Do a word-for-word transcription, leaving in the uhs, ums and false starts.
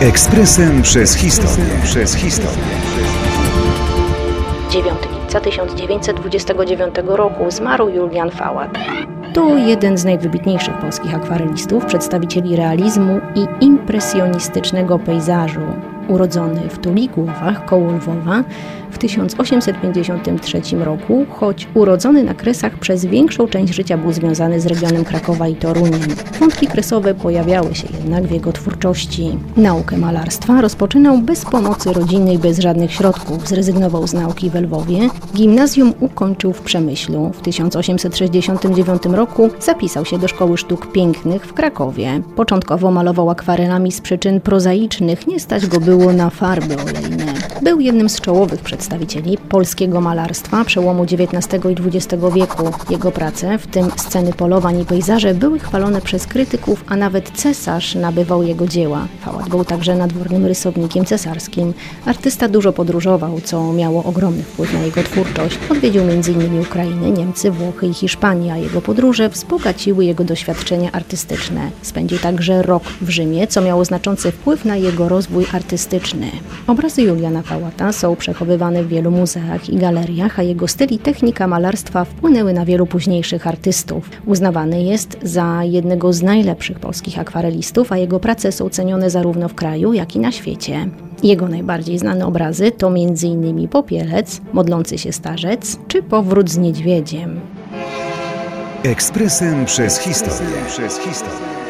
Ekspresem przez historię. Przez historię. dziewiątego lipca tysiąc dziewięćset dwudziestego dziewiątego roku zmarł Julian Fałat. To jeden z najwybitniejszych polskich akwarelistów, przedstawicieli realizmu i impresjonistycznego pejzażu. Urodzony w Tuligłowach koło Lwowa w tysiąc osiemset pięćdziesiątym trzecim roku, choć urodzony na Kresach, przez większą część życia był związany z regionem Krakowa i Toruniem. Wątki kresowe pojawiały się jednak w jego twórczości. Naukę malarstwa rozpoczynał bez pomocy rodziny i bez żadnych środków. Zrezygnował z nauki we Lwowie. Gimnazjum ukończył w Przemyślu. W tysiąc osiemset sześćdziesiątym dziewiątym roku zapisał się do Szkoły Sztuk Pięknych w Krakowie. Początkowo malował akwarelami z przyczyn prozaicznych, nie stać go było na farby olejne. Był jednym z czołowych przedstawicieli polskiego malarstwa przełomu dziewiętnastego i dwudziestego wieku. Jego prace, w tym sceny polowań i pejzaże, były chwalone przez krytyków, a nawet cesarz nabywał jego dzieła. Fałat był także nadwornym rysownikiem cesarskim. Artysta dużo podróżował, co miało ogromny wpływ na jego twórczość. Odwiedził między innymi Ukrainę, Niemcy, Włochy i Hiszpanię, a jego podróże wzbogaciły jego doświadczenia artystyczne. Spędził także rok w Rzymie, co miało znaczący wpływ na jego rozwój artystyczny. Obrazy Juliana Fałata są przechowywane w wielu muzeach i galeriach, a jego styl i technika malarstwa wpłynęły na wielu późniejszych artystów. Uznawany jest za jednego z najlepszych polskich akwarelistów, a jego prace są cenione zarówno w kraju, jak i na świecie. Jego najbardziej znane obrazy to między innymi Popielec, Modlący się starzec czy Powrót z niedźwiedziem. Ekspresem przez historię. Przez historię.